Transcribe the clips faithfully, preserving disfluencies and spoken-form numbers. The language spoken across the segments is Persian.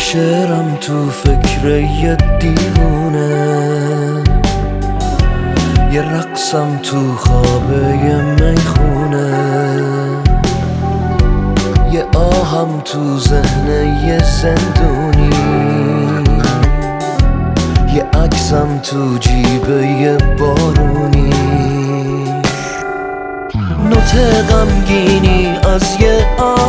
شعرم تو فکر یه دیوونه، یه رقصم تو خواب یه میخونه، یه آهم تو ذهن یه زندونی، یه عکسم تو جیب یه بارونی، نوت غمگینی از یه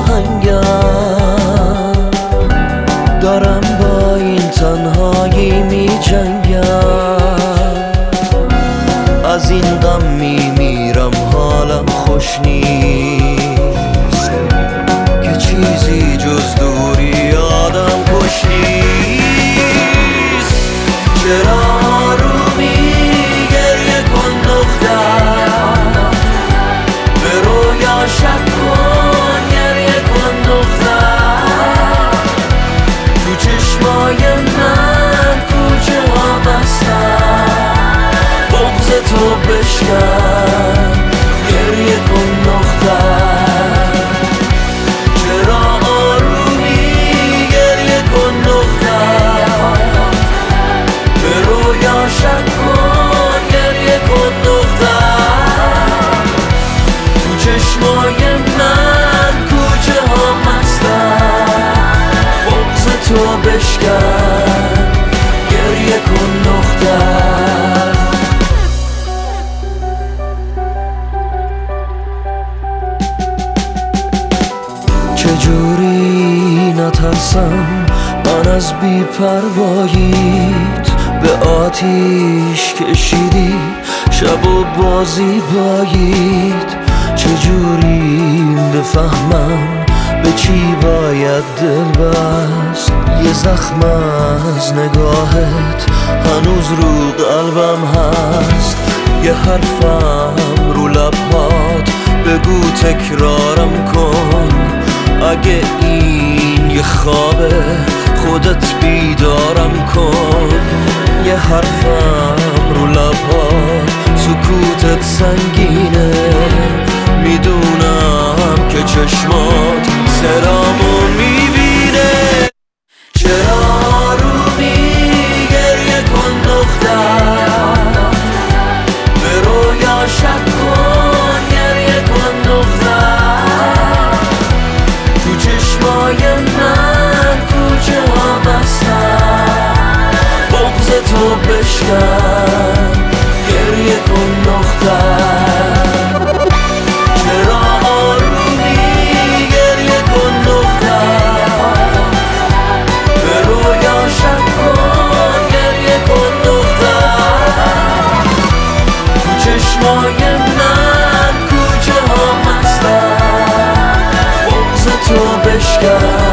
آهنگم، دارم با این تنهایی می جنگم، از این غم می میرم حالم خوش نیست، که چیزی جز دوری آدم کش نیست. چرا آرومی گریه کن دختر، به رویا شک کن گریه کن دختر، تو چشمای من کوچه ها بستن، بغض تو بشکن گریه کن دختر. چرا آرومی گریه کن دختر، به رویا شک کن گریه کن دختر، تو چشمای من کوچه ها مستن، بغض تو بشکن گریه کن دختر. چجوری نترسم من از بی‌پرواییت، به آتیش کشیدی شب و بازی بایید. چجوری بفهمم به چی باید دل بست، یه زخم از نگاهت هنوز رو قلبم هست، یه حرفم رو لبهات بگو تکرارم کن، اگه این یه خوابه خودت بیدارم کن. یه حرفم رو لبهات سکوتت سنگینه، میدونم که چشمات سرامو میبینه. چرا آرومی گریه کن دختر، به رویا شک کن گریه کن دختر، تو چشمای من کوچه ها بستن، بغض تو بشکن گریه کن دختر. چرا آرومی گریه کن دختر، به رویا شک کن گریه کن دختر، تو چشمای من کوچه ها مستن، بغض تو بشکن